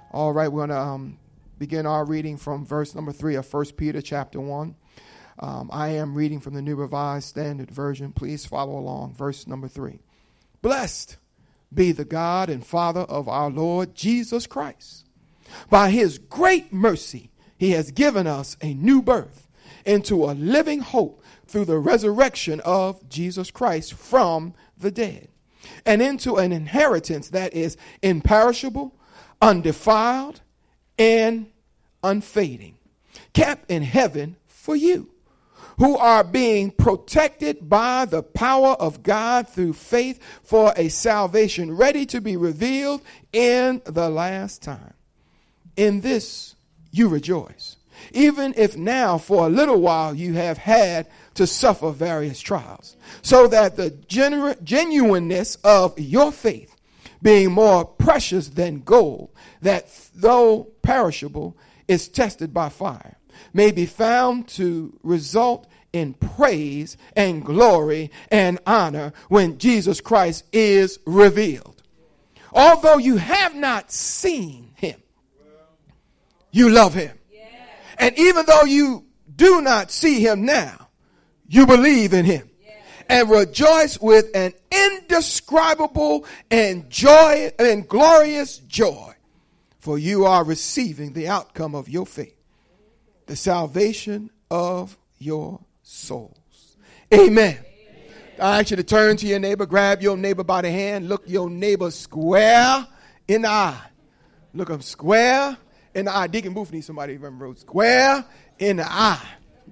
All right, we're going to begin our reading from verse number 3 of 1 Peter chapter 1. I am reading from the New Revised Standard Version. Please follow along. Verse number 3. Blessed be the God and Father of our Lord Jesus Christ. By his great mercy, he has given us a new birth into a living hope through the resurrection of Jesus Christ from the dead, and into an inheritance that is imperishable, undefiled, and unfading, kept in heaven for you, who are being protected by the power of God through faith for a salvation ready to be revealed in the last time. In this you rejoice, even if now for a little while you have had to suffer various trials, so that the genuineness of your faith, being more precious than gold, that though perishable is tested by fire, may be found to result in praise and glory and honor when Jesus Christ is revealed. Although you have not seen him, you love him. And even though you do not see him now, you believe in him and rejoice with an indescribable and joy and glorious joy, for you are receiving the outcome of your faith, the salvation of your souls. Amen. I ask you to turn to your neighbor, grab your neighbor by the hand, look your neighbor square in the eye. Look him square in the eye. Deacon Booth needs somebody to remember, square in the eye.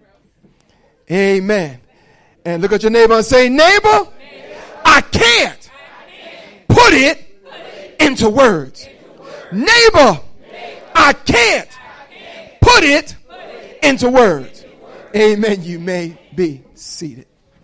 Amen. And look at your neighbor and say, neighbor, I can't put it into words. Neighbor, I can't put it into words. Amen. You may be seated.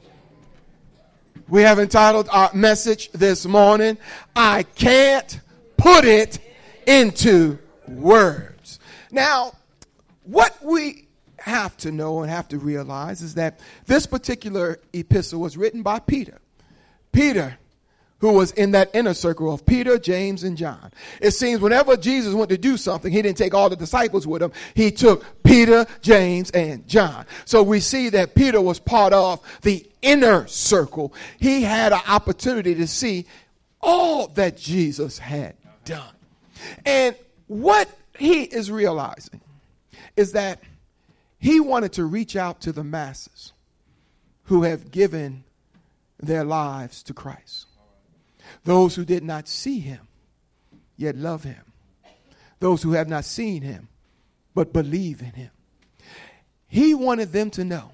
We have entitled our message this morning, I can't put it into words. Now, what we have to know and have to realize is that this particular epistle was written by Peter. Peter, who was in that inner circle of Peter, James, and John. It seems whenever Jesus went to do something, he didn't take all the disciples with him. He took Peter, James, and John. So we see that Peter was part of the inner circle. He had an opportunity to see all that Jesus had done. And what he is realizing is that he wanted to reach out to the masses who have given their lives to Christ. Those who did not see him, yet love him. Those who have not seen him, but believe in him. He wanted them to know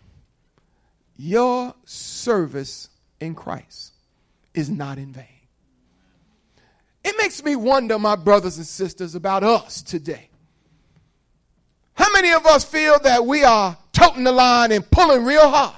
your service in Christ is not in vain. It makes me wonder, my brothers and sisters, about us today. How many of us feel that we are toting the line and pulling real hard?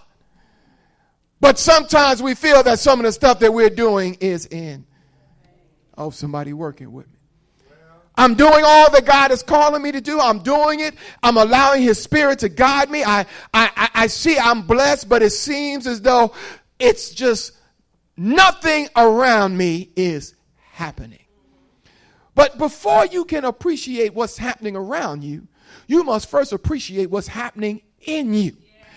But sometimes we feel that some of the stuff that we're doing is in. Oh, somebody working with me. I'm doing all that God is calling me to do. I'm doing it. I'm allowing his spirit to guide me. I see I'm blessed, but it seems as though it's just nothing around me is happening. But before you can appreciate what's happening around you, you must first appreciate what's happening in you.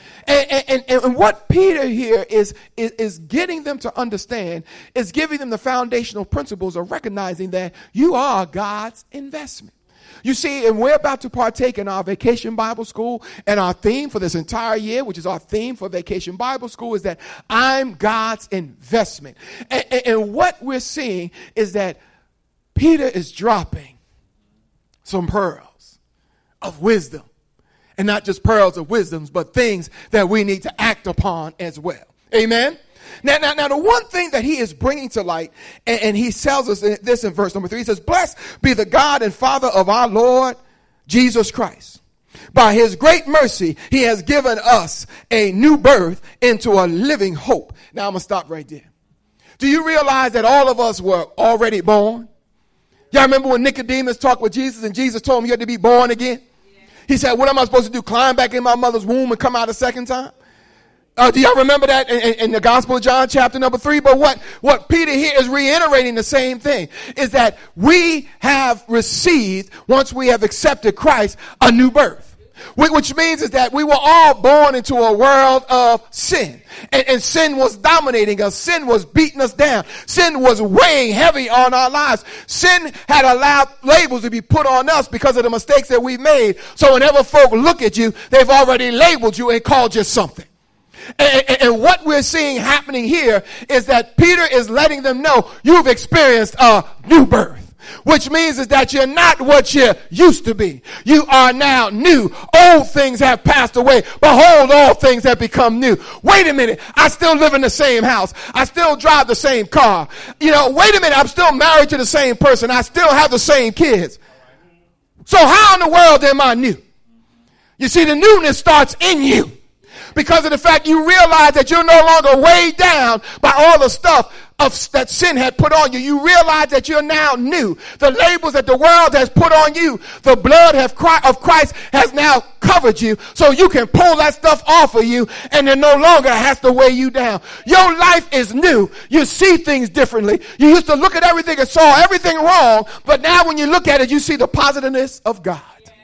And what Peter here is getting them to understand is giving them the foundational principles of recognizing that you are God's investment. You see, and we're about to partake in our Vacation Bible School, and our theme for this entire year, which is our theme for Vacation Bible School, is that I'm God's investment. And what we're seeing is that Peter is dropping some pearls of wisdom. And not just pearls of wisdom, but things that we need to act upon as well. Amen? Now, the one thing that he is bringing to light, and he tells us this in verse number 3, he says, blessed be the God and Father of our Lord Jesus Christ. By his great mercy, he has given us a new birth into a living hope. Now, I'm going to stop right there. Do you realize that all of us were already born? Y'all remember when Nicodemus talked with Jesus and Jesus told him you had to be born again? He said, what am I supposed to do? Climb back in my mother's womb and come out a second time? Do y'all remember that in the Gospel of John, chapter number 3? But what Peter here is reiterating the same thing, is that we have received, once we have accepted Christ, a new birth. Which means is that we were all born into a world of sin. And sin was dominating us. Sin was beating us down. Sin was weighing heavy on our lives. Sin had allowed labels to be put on us because of the mistakes that we made. So whenever folk look at you, they've already labeled you and called you something. And what we're seeing happening here is that Peter is letting them know you've experienced a new birth. Which means is that you're not what you used to be. You are now new. Old things have passed away. Behold, all things have become new. Wait a minute. I still live in the same house. I still drive the same car. Wait a minute. I'm still married to the same person. I still have the same kids. So how in the world am I new? You see, the newness starts in you. Because of the fact you realize that you're no longer weighed down by all the stuff that sin had put on you. You realize that you're now new. The labels that the world has put on you, the blood of Christ has now covered you, so you can pull that stuff off of you, and it no longer has to weigh you down. Your life is new. You see things differently. You used to look at everything and saw everything wrong, but now when you look at it, you see the positiveness of God.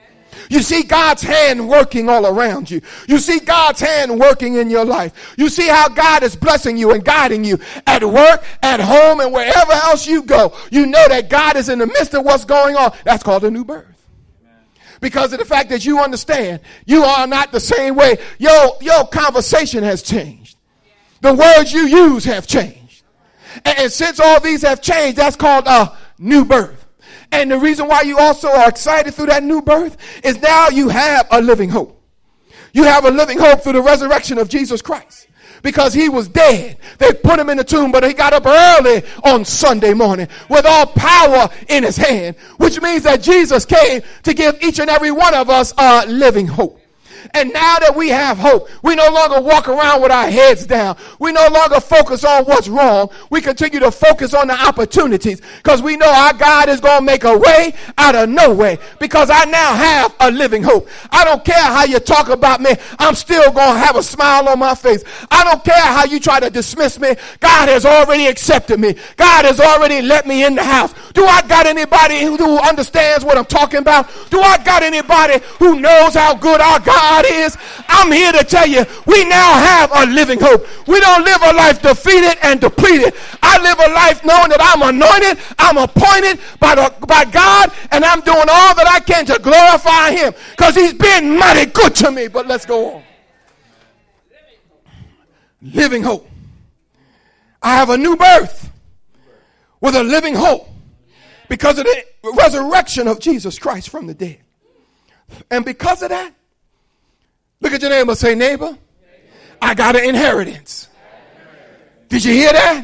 You see God's hand working all around you. You see God's hand working in your life. You see how God is blessing you and guiding you at work, at home, and wherever else you go. You know that God is in the midst of what's going on. That's called a new birth. Because of the fact that you understand you are not the same way. Your conversation has changed. The words you use have changed. And since all these have changed, that's called a new birth. And the reason why you also are excited through that new birth is now you have a living hope. You have a living hope through the resurrection of Jesus Christ. Because he was dead. They put him in the tomb, but he got up early on Sunday morning with all power in his hand. Which means that Jesus came to give each and every one of us a living hope. And now that we have hope, we no longer walk around with our heads down. We no longer focus on what's wrong. We continue to focus on the opportunities because we know our God is going to make a way out of no way because I now have a living hope. I don't care how you talk about me. I'm still going to have a smile on my face. I don't care how you try to dismiss me. God has already accepted me. God has already let me in the house. Do I got anybody who understands what I'm talking about? Do I got anybody who knows how good our God is? I'm here to tell you, we now have a living hope. We don't live a life defeated and depleted. I live a life knowing that I'm anointed, I'm appointed by God, and I'm doing all that I can to glorify him because he's been mighty good to me. But let's go on. Living hope. I have a new birth with a living hope because of the resurrection of Jesus Christ from the dead. And because of that, look at your neighbor and say, neighbor, I got an inheritance. Did you hear that?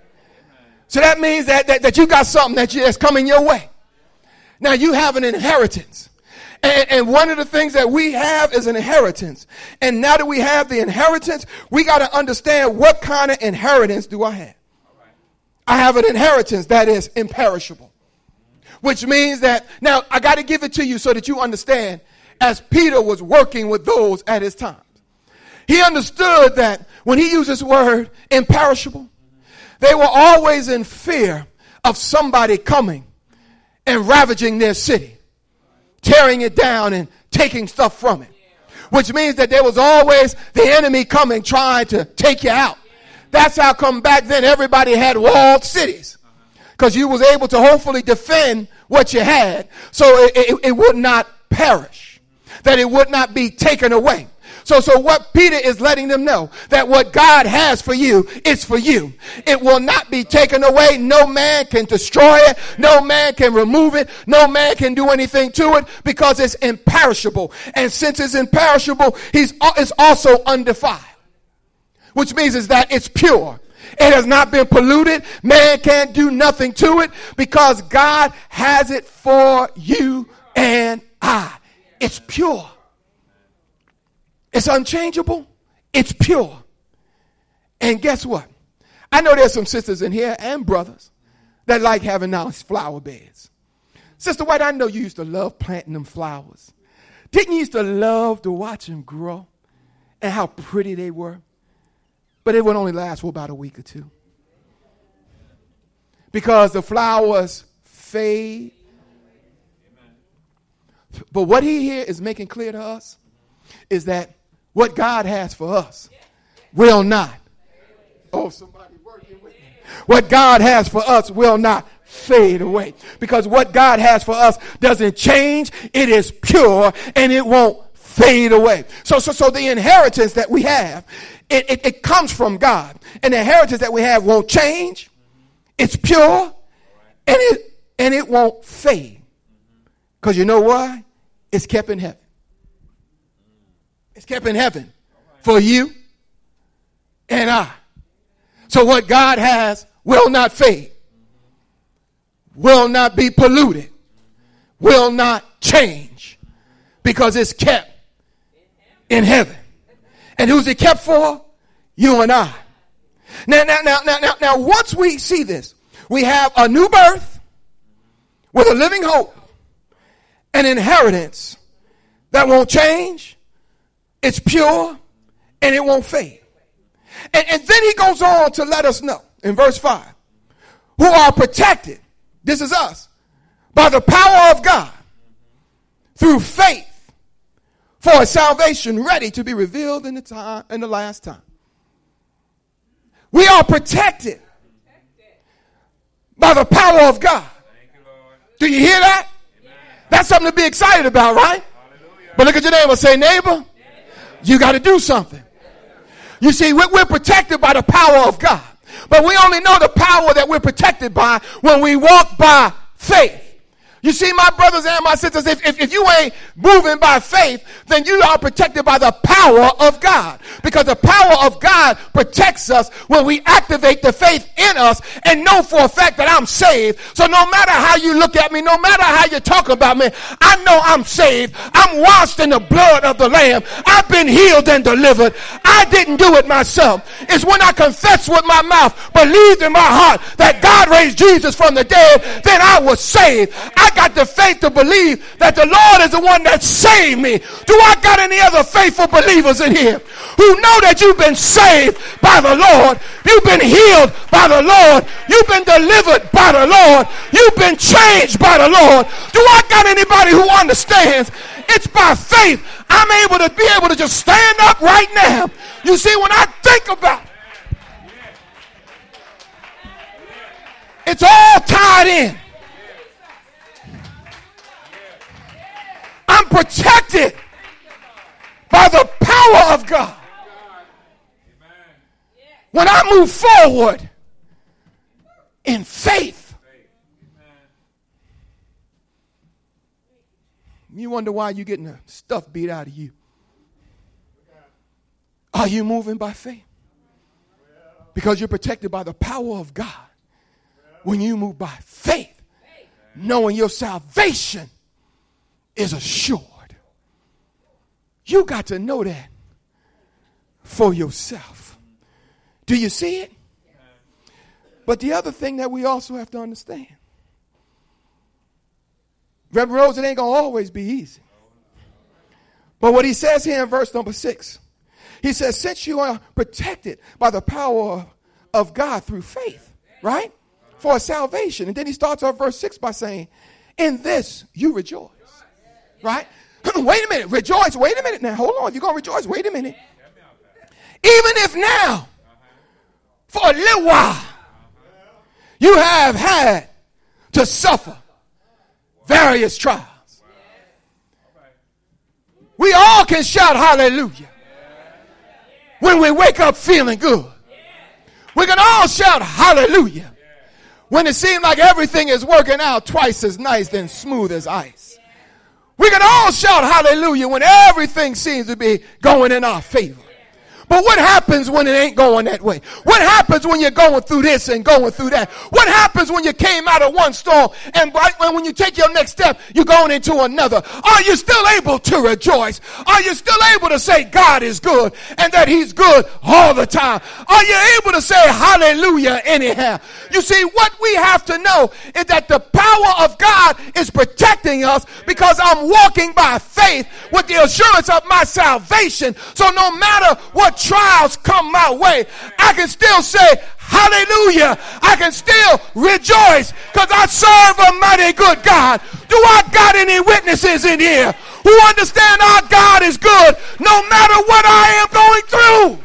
So that means that you got something that's coming your way. Now you have an inheritance. And one of the things that we have is an inheritance. And now that we have the inheritance, we got to understand what kind of inheritance do I have. I have an inheritance that is imperishable. Which means that, now I got to give it to you so that you understand, as Peter was working with those at his time. He understood that when he used this word imperishable, they were always in fear of somebody coming and ravaging their city, tearing it down and taking stuff from it. Which means that there was always the enemy coming trying to take you out. That's how come back then everybody had walled cities. Because you was able to hopefully defend what you had so it would not perish. That it would not be taken away. So what Peter is letting them know, that what God has for you is for you. It will not be taken away. No man can destroy it. No man can remove it. No man can do anything to it because it's imperishable. And since it's imperishable, it's also undefiled. Which means is that it's pure. It has not been polluted. Man can't do nothing to it because God has it for you and I. It's pure. It's unchangeable. It's pure. And guess what? I know there's some sisters in here and brothers that like having nice flower beds. Sister White, I know you used to love planting them flowers. Didn't you used to love to watch them grow and how pretty they were? But it would only last for about a week or two. Because the flowers fade. But what he here is making clear to us is that what God has for us will not. Oh, somebody working with me. What God has for us will not fade away. Because what God has for us doesn't change. It is pure and it won't fade away. So the inheritance that we have, it comes from God. And the inheritance that we have won't change. It's pure and it won't fade. Because you know why? It's kept in heaven. It's kept in heaven for you and I. So what God has will not fade, will not be polluted, will not change, because it's kept in heaven. And who's it kept for? You and I. Now, once we see this, we have a new birth with a living hope, an inheritance that won't change, it's pure, and it won't fade. And then he goes on to let us know in verse 5, who are protected, this is us, by the power of God through faith for a salvation ready to be revealed in the last time. We are protected by the power of God. Do you hear that? That's something to be excited about, right? But look at your neighbor. Say, neighbor, you got to do something. You see, we're protected by the power of God. But we only know the power that we're protected by when we walk by faith. You see, my brothers and my sisters, if you ain't moving by faith, then you are protected by the power of God. Because the power of God protects us when we activate the faith in us and know for a fact that I'm saved. So no matter how you look at me, no matter how you talk about me, I know I'm saved. I'm washed in the blood of the Lamb. I've been healed and delivered. I didn't do it myself. It's when I confess with my mouth, believed in my heart that God raised Jesus from the dead, then I was saved. I got the faith to believe that the Lord is the one that saved me. Do I got any other faithful believers in here who know that you've been saved by the Lord? You've been healed by the Lord. You've been delivered by the Lord. You've been changed by the Lord. Do I got anybody who understands it's by faith I'm able to just stand up right now? You see, when I think about it, it's all tied in. I'm protected by the power of God. When I move forward in faith, you wonder why you're getting the stuff beat out of you. Are you moving by faith? Because you're protected by the power of God. When you move by faith, knowing your salvation is assured. You got to know that for yourself. Do you see it? But the other thing that we also have to understand, Reverend Rose, it ain't going to always be easy. But what he says here in verse number 6, he says, since you are protected by the power of God through faith, right? For a salvation. And then he starts off verse 6 by saying, in this you rejoice. Right? Wait a minute. Rejoice. Wait a minute now. Hold on. If you're going to rejoice, wait a minute. Even if now, for a little while, you have had to suffer various trials. We all can shout hallelujah when we wake up feeling good. We can all shout hallelujah when it seems like everything is working out twice as nice and smooth as ice. We can all shout hallelujah when everything seems to be going in our favor. But what happens when it ain't going that way? What happens when you're going through this and going through that? What happens when you came out of one storm and when you take your next step, you're going into another? Are you still able to rejoice? Are you still able to say God is good and that he's good all the time? Are you able to say hallelujah anyhow? You see, what we have to know is that the power of God is protecting us because I'm walking by faith with the assurance of my salvation. So no matter what trials come my way, I can still say, hallelujah. I can still rejoice because I serve a mighty good God. Do I got any witnesses in here who understand our God is good no matter what I am going through?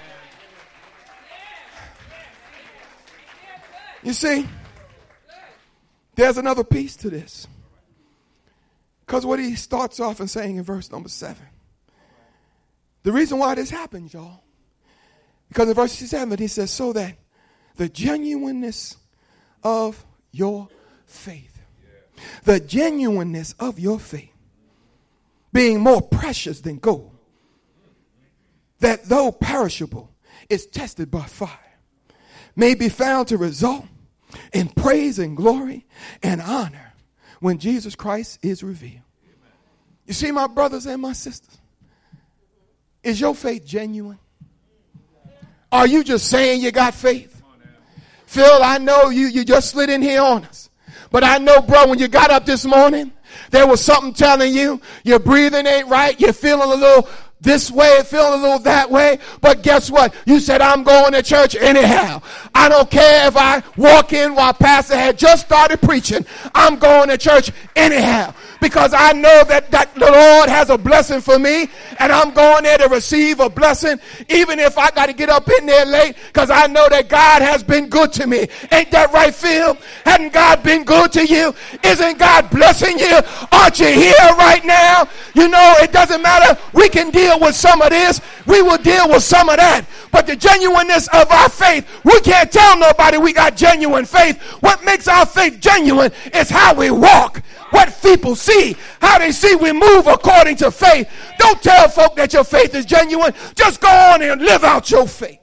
You see, there's another piece to this. Because what he starts off in saying in verse number 7. The reason why this happens, y'all, because in verse 7 he says, so that the genuineness of your faith, the genuineness of your faith, being more precious than gold, that though perishable is tested by fire, may be found to result in praise and glory and honor when Jesus Christ is revealed. You see, my brothers and my sisters, is your faith genuine? Are you just saying you got faith? Phil, I know you just slid in here on us. But I know, bro, when you got up this morning, there was something telling you your breathing ain't right. You're feeling a little this way, feeling a little that way. But guess what? You said, I'm going to church anyhow. I don't care if I walk in while pastor had just started preaching. I'm going to church anyhow. Because I know that the Lord has a blessing for me, and I'm going there to receive a blessing, even if I got to get up in there late, because I know that God has been good to me. Ain't that right, Phil? Hadn't God been good to you? Isn't God blessing you? Aren't you here right now? You know, it doesn't matter. We can deal with some of this. We will deal with some of that. But the genuineness of our faith, we can't tell nobody we got genuine faith. What makes our faith genuine is how we walk. What people see, how they see we move according to faith. Don't tell folk that your faith is genuine. Just go on and live out your faith.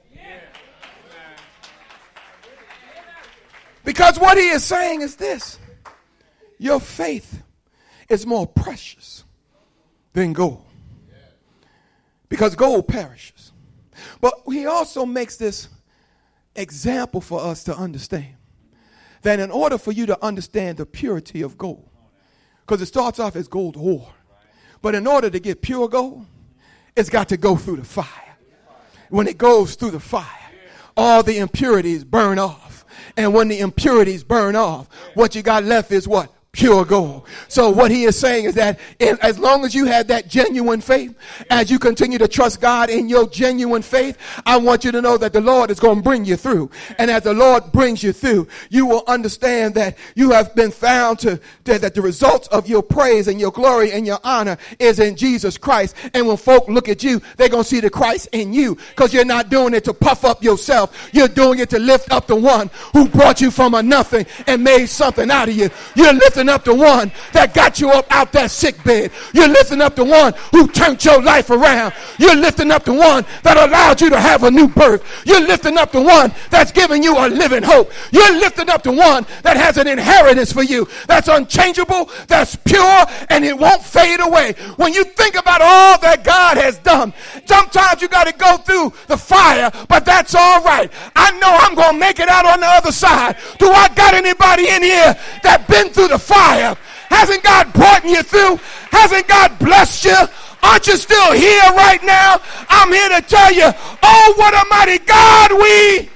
Because what he is saying is this. Your faith is more precious than gold. Because gold perishes. But he also makes this example for us to understand that in order for you to understand the purity of gold, because it starts off as gold ore. But in order to get pure gold, it's got to go through the fire. When it goes through the fire, all the impurities burn off. And when the impurities burn off, what you got left is what? Pure gold. So what he is saying is that as long as you have that genuine faith, as you continue to trust God in your genuine faith, I want you to know that the Lord is going to bring you through. And as the Lord brings you through, you will understand that you have been found that the results of your praise and your glory and your honor is in Jesus Christ. And when folk look at you, they're going to see the Christ in you, because you're not doing it to puff up yourself. You're doing it to lift up the one who brought you from a nothing and made something out of you. You're lifting up the one that got you up out that sick bed. You're lifting up the one who turned your life around. You're lifting up the one that allowed you to have a new birth. You're lifting up the one that's giving you a living hope. You're lifting up the one that has an inheritance for you that's unchangeable, that's pure, and it won't fade away. When you think about all that God has done, sometimes you got to go through the fire, but that's all right. I know I'm going to make it out on the other side. Do I got anybody in here that been through the fire? Hasn't God brought you through? Hasn't God blessed you? Aren't you still here right now? I'm here to tell you, oh, what a mighty God we.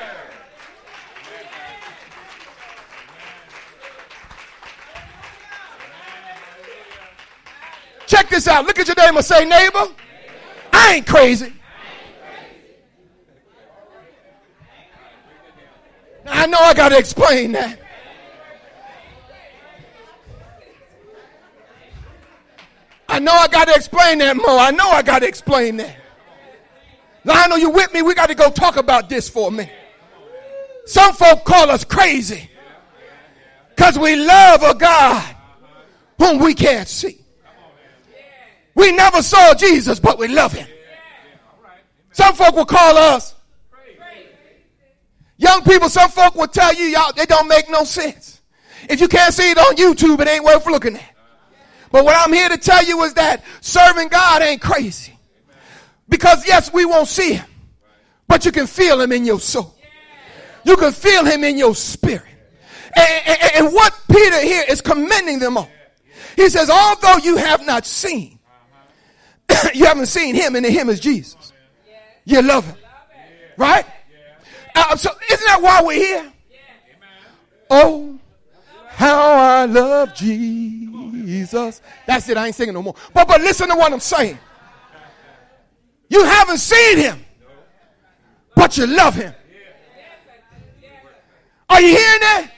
Check this out. Look at your neighbor and say, neighbor, I ain't crazy. Now, I know I got to explain that. I know I got to explain that more. I know I got to explain that. Lionel, you with me? We got to go talk about this for a minute. Some folk call us crazy because we love a God whom we can't see. We never saw Jesus, but we love him. Some folk will call us young people. Some folk will tell you, y'all, it don't make no sense. If you can't see it on YouTube, it ain't worth looking at. But what I'm here to tell you is that serving God ain't crazy. Because yes, we won't see him, but you can feel him in your soul. You can feel him in your spirit. And what Peter here is commending them on. He says, although you have not seen, you haven't seen him, and him is Jesus. you love him. Right? So isn't that why we're here? Oh, how I love Jesus. That's it. I ain't singing no more. But listen to what I'm saying. You haven't seen him, but you love him. Are you hearing that?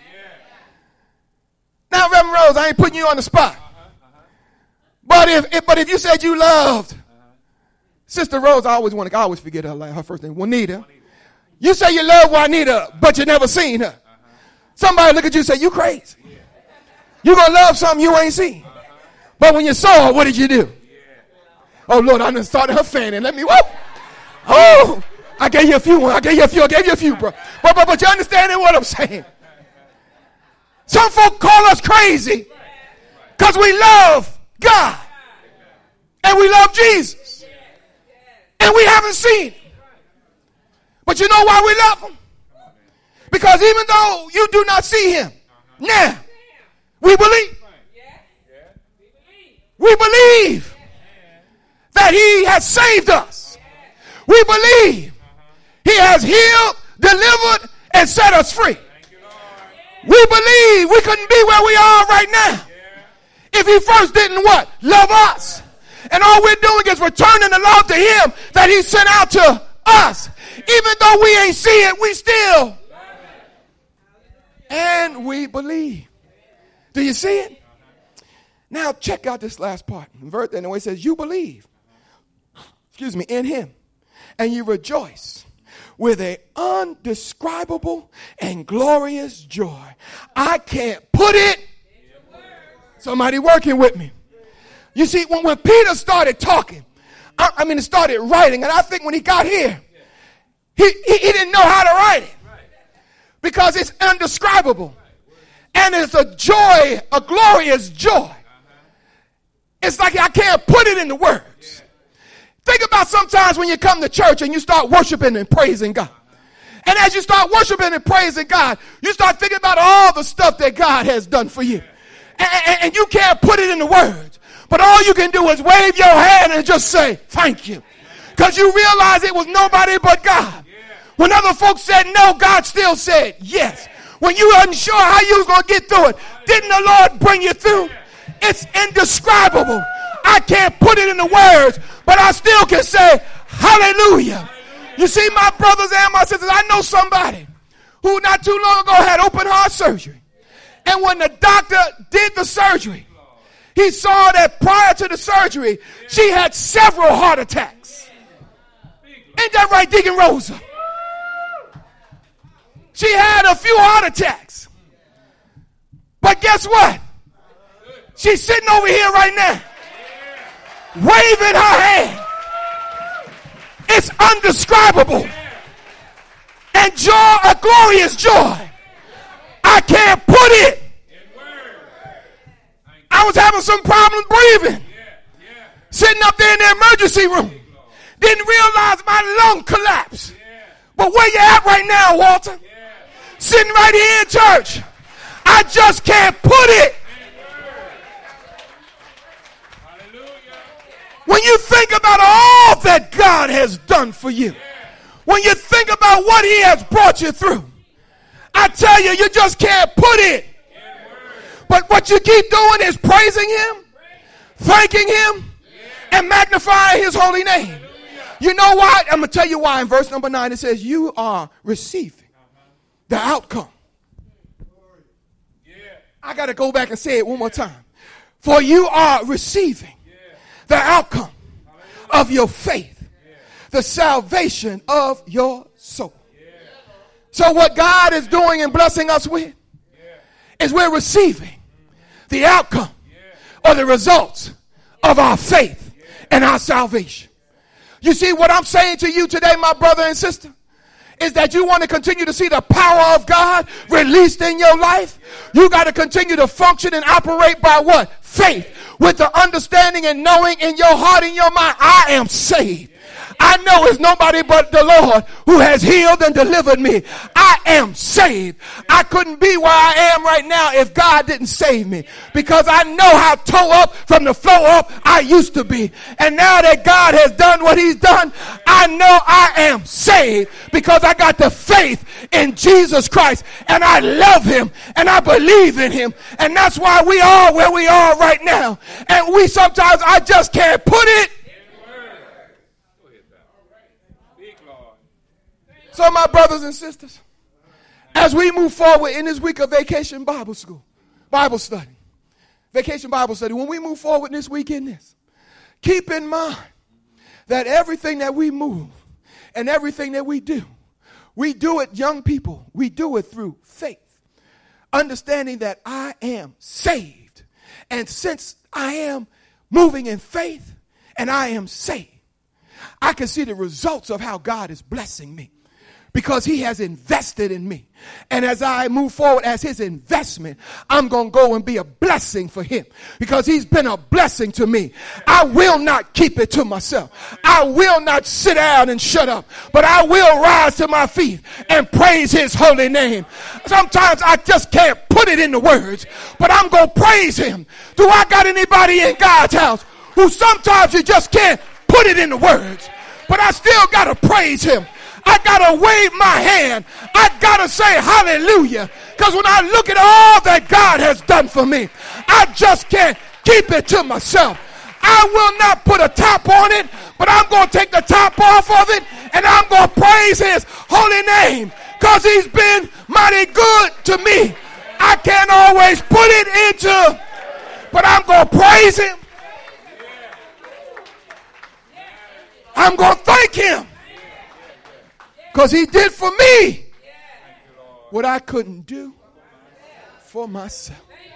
Now, Reverend Rose, I ain't putting you on the spot. But if you said you loved Sister Rose, I always forget her first name, Juanita. You say you love Juanita, but you never seen her. Somebody look at you and say, you crazy. You gonna love something you ain't seen. But when you saw her, what did you do? Oh Lord, I done started her fanning. Let me, whoa. Oh, I gave you a few. I gave you a few, bro. But you understanding what I'm saying? Some folk call us crazy because we love God and we love Jesus and we haven't seen him. But you know why we love him? Because even though you do not see him now, we believe. We believe that he has saved us. We believe he has healed, delivered, and set us free. We believe we couldn't be where we are right now if he first didn't what? Love us. And all we're doing is returning the love to him that he sent out to us. Even though we ain't see it, we still. And we believe. Do you see it? Now check out this last part. Verse anyway, it says, you believe, in him, and you rejoice with an undescribable and glorious joy. I can't put it. Somebody working with me. You see, when Peter started talking, started writing, and I think when he got here, he didn't know how to write it because it's indescribable. And it's a joy, a glorious joy. It's like I can't put it into words. Think about sometimes when you come to church and you start worshiping and praising God. And as you start worshiping and praising God, you start thinking about all the stuff that God has done for you. And you can't put it into words. But all you can do is wave your hand and just say, thank you. Because you realize it was nobody but God. When other folks said no, God still said yes. When you wasn't sure how you was going to get through it, didn't the Lord bring you through? It's indescribable. I can't put it into words, but I still can say, hallelujah. You see, my brothers and my sisters, I know somebody who not too long ago had open heart surgery. And when the doctor did the surgery, he saw that prior to the surgery, she had several heart attacks. Ain't that right, Deacon Rosa? She had a few heart attacks. But guess what? She's sitting over here right now, waving her hand. It's undescribable. And joy, a glorious joy. I can't put it. I was having some problem breathing. Sitting up there in the emergency room. Didn't realize my lung collapsed. But where you at right now, Walter? Sitting right here in church. I just can't put it. When you think about all that God has done for you, when you think about what he has brought you through, I tell you, you just can't put it. But what you keep doing is praising him, thanking him, and magnifying his holy name. You know why? I'm going to tell you why. In verse number 9, it says, you are receiving the outcome. I got to go back and say it one more time. For you are receiving the outcome of your faith, the salvation of your soul. So what God is doing and blessing us with is we're receiving the outcome or the results of our faith and our salvation. You see what I'm saying to you today, my brother and sister, is that you want to continue to see the power of God released in your life. You got to continue to function and operate by what? Faith. With the understanding and knowing in your heart and your mind, I am saved. I know it's nobody but the Lord who has healed and delivered me. I am saved. I couldn't be where I am right now if God didn't save me, because I know how toe up from the floor up I used to be. And now that God has done what he's done, I know I am saved because I got the faith in Jesus Christ, and I love him and I believe in him. And that's why we are where we are right now. And we sometimes, I just can't put it. So my brothers and sisters, as we move forward in this week of Vacation Bible Study, when we move forward this week in this, keep in mind that everything that we move and everything that we do it, young people, we do it through faith. Understanding that I am saved. And since I am moving in faith and I am saved, I can see the results of how God is blessing me, because he has invested in me. And as I move forward as his investment, I'm going to go and be a blessing for him, because he's been a blessing to me. I will not keep it to myself. I will not sit down and shut up, but I will rise to my feet and praise his holy name. Sometimes I just can't put it into words, but I'm going to praise him. Do I got anybody in God's house who sometimes you just can't put it into words, but I still got to praise him? I got to wave my hand. I got to say hallelujah. Because when I look at all that God has done for me, I just can't keep it to myself. I will not put a top on it, but I'm going to take the top off of it, and I'm going to praise his holy name, because he's been mighty good to me. I can't always put it into, but I'm going to praise him. I'm going to thank him, because he did for me what I couldn't do for myself.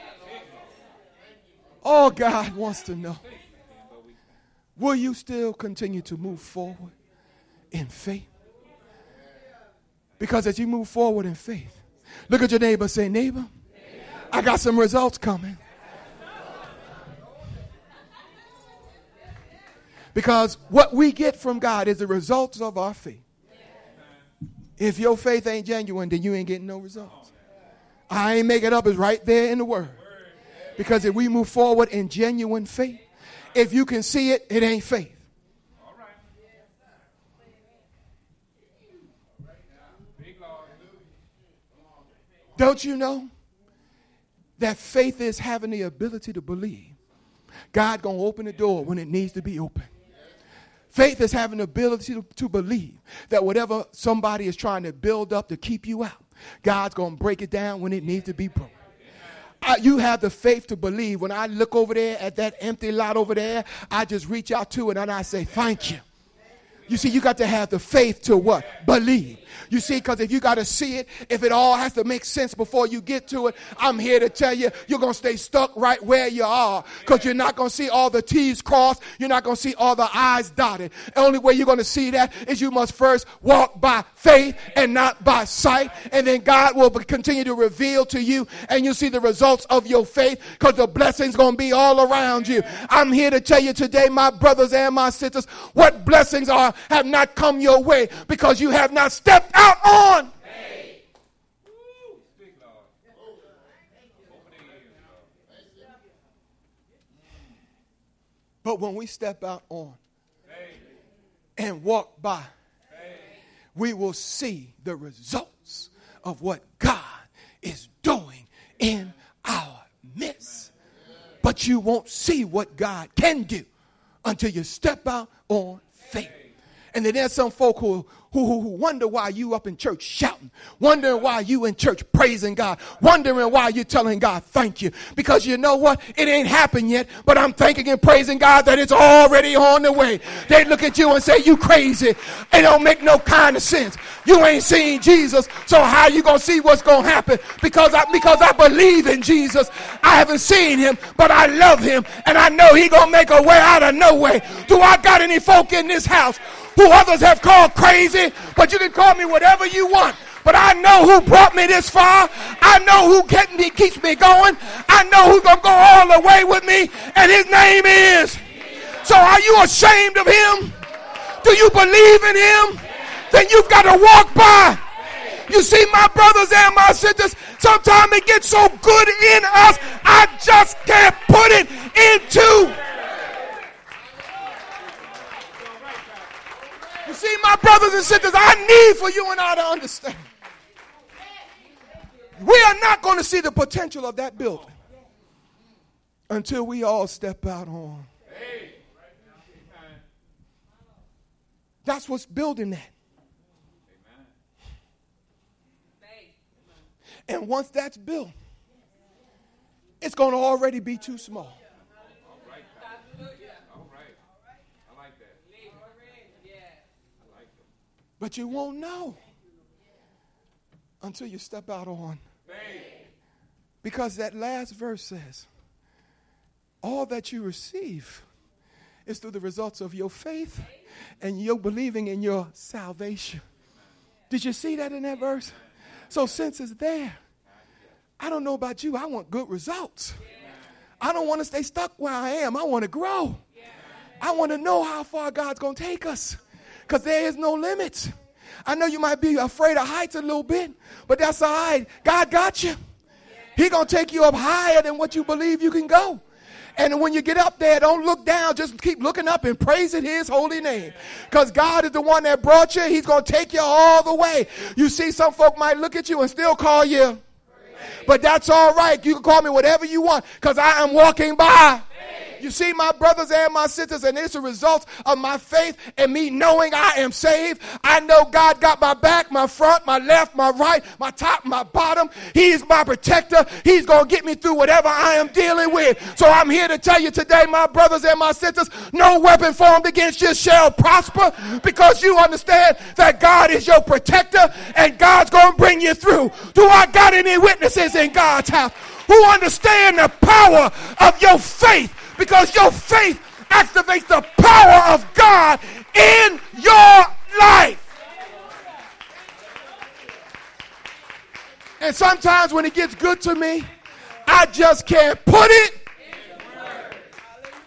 All God wants to know, will you still continue to move forward in faith? Because as you move forward in faith, look at your neighbor, say, neighbor, I got some results coming. Because what we get from God is the results of our faith. If your faith ain't genuine, then you ain't getting no results. I ain't make it up. It's right there in the word. Because if we move forward in genuine faith, if you can see it, it ain't faith. Don't you know that faith is having the ability to believe God gonna open the door when it needs to be open? Faith is having the ability to believe that whatever somebody is trying to build up to keep you out, God's going to break it down when it needs to be broken. You have the faith to believe. When I look over there at that empty lot over there, I just reach out to it and I say, thank you. You see, you got to have the faith to what? Believe. You see, because if you got to see it, if it all has to make sense before you get to it, I'm here to tell you, you're going to stay stuck right where you are, because you're not going to see all the T's crossed. You're not going to see all the I's dotted. The only way you're going to see that is you must first walk by faith and not by sight. And then God will continue to reveal to you, and you'll see the results of your faith, because the blessing's going to be all around you. I'm here to tell you today, my brothers and my sisters, what blessings have not come your way because you have not stepped out on. But when we step out on and walk by, we will see the results of what God is doing in our midst. But you won't see what God can do until you step out on faith. And then there's some folk who wonder why you up in church shouting, wondering why you in church praising God, wondering why you telling God thank you. Because you know what? It ain't happened yet, but I'm thanking and praising God that it's already on the way. They look at you and say, you crazy. It don't make no kind of sense. You ain't seen Jesus, so how you going to see what's going to happen? Because I believe in Jesus. I haven't seen him, but I love him, and I know he going to make a way out of no way. Do I got any folk in this house who others have called crazy, but you can call me whatever you want? But I know who brought me this far. I know who keeps me going. I know who's going to go all the way with me, and his name is. So are you ashamed of him Do you believe in him? Then you've got to walk by. You see, my brothers and my sisters, sometimes it gets so good in us, I just can't put it into. You see, my brothers and sisters, I need for you and I to understand. We are not going to see the potential of that building until we all step out on. That's what's building that. And once that's built, it's going to already be too small. But you won't know until you step out on. Because that last verse says, all that you receive is through the results of your faith and your believing in your salvation. Did you see that in that verse? So since it's there, I don't know about you, I want good results. I don't want to stay stuck where I am. I want to grow. I want to know how far God's going to take us, because there is no limit. I know you might be afraid of heights a little bit, but that's all right. God got you. He's going to take you up higher than what you believe you can go. And when you get up there, don't look down. Just keep looking up and praising his holy name. Because God is the one that brought you. He's going to take you all the way. You see, some folk might look at you and still call you. But that's all right. You can call me whatever you want, because I am walking by. You see, my brothers and my sisters, and it's a result of my faith and me knowing I am saved. I know God got my back, my front, my left, my right, my top, my bottom. He's my protector. He's going to get me through whatever I am dealing with. So I'm here to tell you today, my brothers and my sisters, no weapon formed against you shall prosper, because you understand that God is your protector and God's going to bring you through. Do I got any witnesses in God's house who understand the power of your faith? Because your faith activates the power of God in your life. And sometimes when it gets good to me, I just can't put it